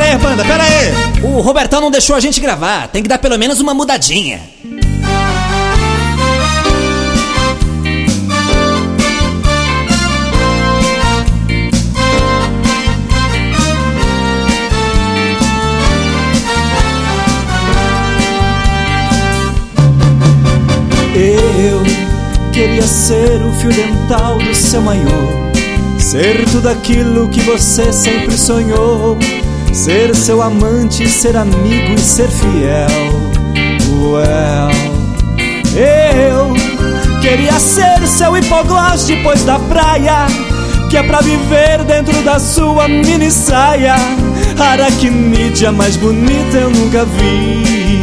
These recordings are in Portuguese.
aí, banda, pera aí. O Robertão não deixou a gente gravar. Tem que dar pelo menos uma mudadinha. Eu queria ser o fio dental do seu maiô, ser tudo aquilo que você sempre sonhou, ser seu amante, ser amigo e ser fiel. Eu queria ser seu hipoglós depois da praia, que é pra viver dentro da sua mini saia. Aracnídea mais bonita eu nunca vi.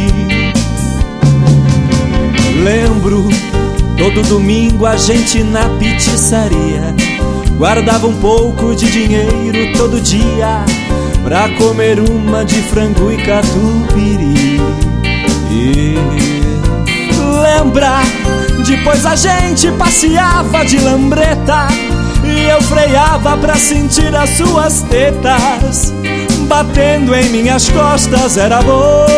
Lembro, todo domingo a gente na pizzaria guardava um pouco de dinheiro todo dia pra comer uma de frango e catupiry. E lembra, depois a gente passeava de lambreta e eu freava pra sentir as suas tetas batendo em minhas costas, era bom.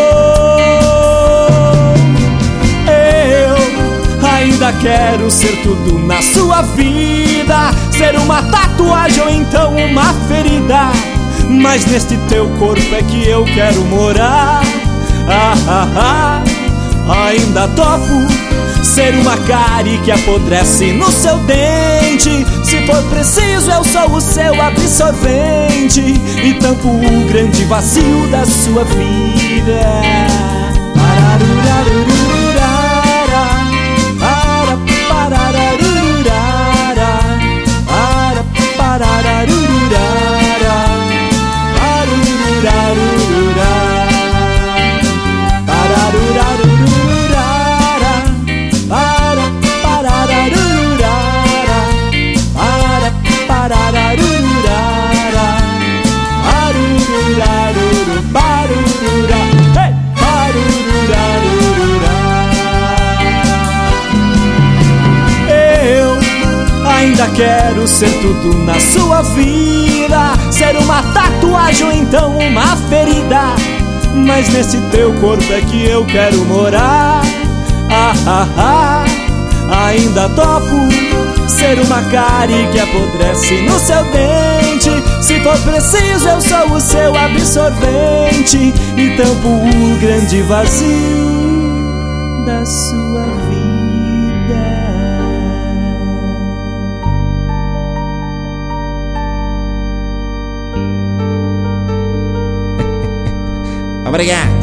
Ainda quero ser tudo na sua vida, ser uma tatuagem ou então uma ferida, mas neste teu corpo é que eu quero morar. Ainda topo ser uma cárie que apodrece no seu dente. Se for preciso eu sou o seu absorvente e tampo o grande vazio da sua vida. Ainda quero ser tudo na sua vida, ser uma tatuagem ou então uma ferida, mas nesse teu corpo é que eu quero morar. Ainda topo ser uma cárie que apodrece no seu dente. Se for preciso eu sou o seu absorvente e tampo o grande vazio da sua vida. Obrigado.